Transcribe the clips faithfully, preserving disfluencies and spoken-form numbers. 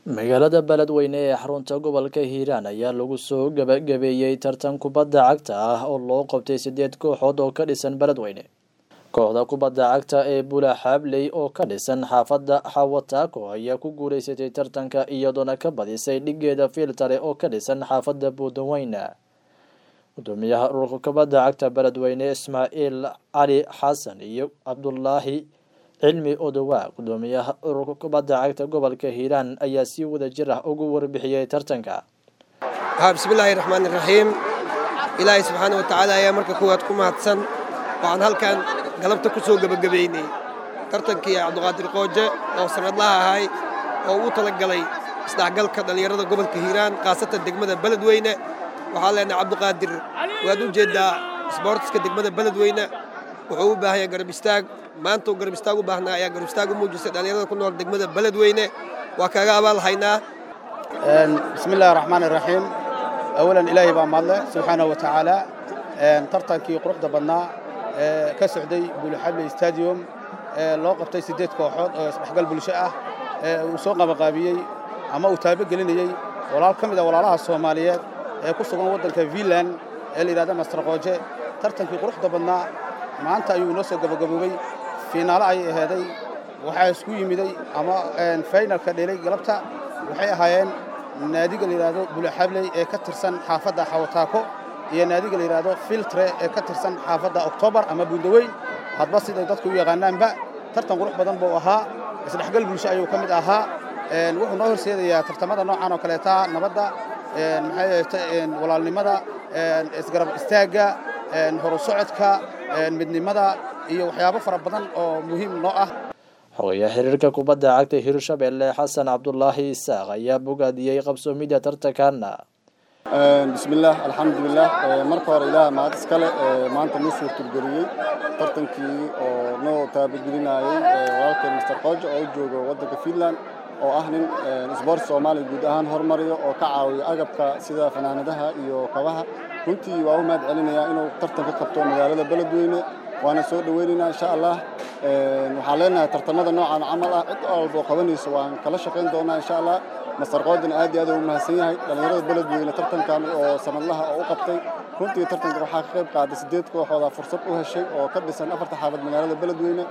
magaalada beledweyne ee xarunta gobolka hiiraan ayaa lagu soo gabagabeeyey tartan kubadda cagta ah oo loo qabtay sideed kooxood oo ka dhisan beledweyne. kooxda kubadda cagta ee bula xaabley oo ka dhisan xaafadda xawataako ayaa ku guuleysatay tartanka iyadoona ka badisay dhigeeda filtare oo ka dhisan xaafadda buudaweyne. gudoomiyaha ururka kubadda cagta beledweyne ismaaciil cali xasan iyo cabdulaahi cilmi odowa gudoomiyaha ururka kubadda cagta gobolka hiiraan ayaa si wada jir ah ugu warbixiyay tartanka. bismillaahi raxmaani raxiim. ilaahay subxaanahu wa tacaala ayaa marka koowaad ku mahadsan. waxaan halkan galabta ku soo gabagabeynay tartankii cabdiqaadir qooje oo sanadlaha ahay oo uu talagalay isdhexgalka dhalinyarada gobolka hiiraan khaasatan degmada beledweyne. waxaa leenahay cabdiqaadir waad u jeedaa isboortiska degmada beledweyne wuxuu u baahan yahay garab istaag. maanta uu garab istaag u baahnaa ayaa garab istaag u muujisay dhalinyarada ku nool degmada beledweyne. waa kaaga abaal haynaa. bismillaahi raxmaani raxiim. awalan ilaahay baa mahadle subxaanahu wa tacaala. tartankii quruxda badnaa ee ka socday buulaxable stadium ee loo qabtay sideed kooxood oo isdhexgal bulsho ah ee uu soo qabaqaabiyey ama uu taabagelinayey walaal ka mid ah walaalaha Soomaaliyeed ee ku sugan waddanka Finland ee la yiraahdo Master Qooje. tartankii quruxda badnaa maanta ayuu inoo soo gabagaboobay. finaalo ay aheeday waxaa isku yimiday ama finalka dhelay galabta waxay ahaayeen naadiga la yiraahdo buulaxable ee ka tirsan xaafadda xawataako iyo naadiga la yiraahdo filtre ee ka tirsan xaafadda October ama buudaweyn hadba sida dadku u yaqaanaanba. tartan qurux badan buu ahaa, isdhexgal bulsho ayuu ka mid ahaa. een wuxuu noo horseedayaa tartamada noocan oo kaleeta nabadda een maxay walaalnimada een isgarab istaaga een horu socodka een midnimada iyo waxyaabo fara badan oo muhiim noo ah. xogayaha xiriirka kubadda cagta Hirshabelle Xasan Cabdulaahi Isaaq ayaa bogaadiyay qabsoomida tartanka. bismillaah alxamdulilah. marka hore ilaah mahad iskale maanta noo suurtageliyey tartankii oo noo taabagelinayay walaalkeen Master Qooje oo jooga waddanka Finland oo ah nin isboort Soomaali guud ahaan hormariyo oo ka caawiyo agabka sida fanaanadaha iyo kabaha. runtii waa u mahad celinayaa inuu tartanka qabto magaalada beledweyne waana soo dhaweynaynaa insha Allah. waxaan leenahay tartamada noocan camal ah cid walba qabanayso waan kala shaqeyn doonaa insha Allah. Master Qooje aad iyo aad u mahadsan yahay dhalinyarada beledweyne tartankan oo sanadlaha oo u qabtay. runtii tartanka waxaa ka qayb qaaday sideed kooxood oo fursad u heshay oo ka dhisan afarta xaafad magaalada beledweyne.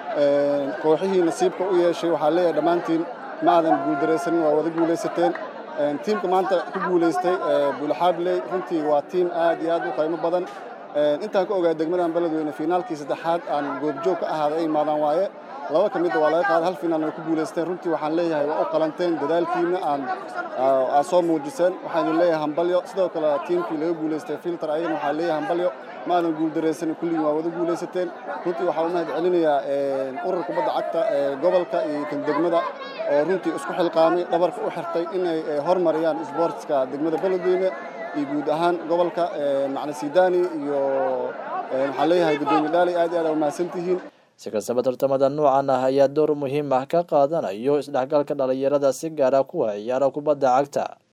kooxihii nasiibka u yeeshay waxaa leeyahay dhammaantiin ma aadan guuldareysanin waa wada guuleysateen. tiimka maanta ku guuleystay buulaxable runtii waa tiim aad iyo aad u qiimo badan. intaan ka ogaa degmadan beledweyne finaalkii saddexaad aan goobjoog ka ahaaday ay imaadaan waaye laba ka mid ah waa laga qaaday hal finaal ay ku guuleysteen. runtii waxaan leeyahay waa u qalanteen dadaalkiina aan aan soo muujiseen. waxaan leeyahay hambalyo. sidoo kale tiimkii laga guuleystay filter ayagana waxaan leeyahay hambalyo ma aadan guuldareysan kulligiin waa wada guuleysateen. runtii waxaan u mahad celinayaa ururka kubadda cagta ee gobolka iyo kan degmada oo runtii isku xilqaamay dhabarka u xirtay inay hormariyaan isboortiska degmada beledweyne iyo guud ahaan gobolka. macna Sidaani iyo waxaan leeyahay gudoomiye dhaali aad iyo aad u mahadsantihiin. si kastaba tartamada noocan ah ayaa door muhiim ah ka qaadanayo isdhexgalka dhalinyarada si gaar ah kuwa ciyaara kubadda cagta.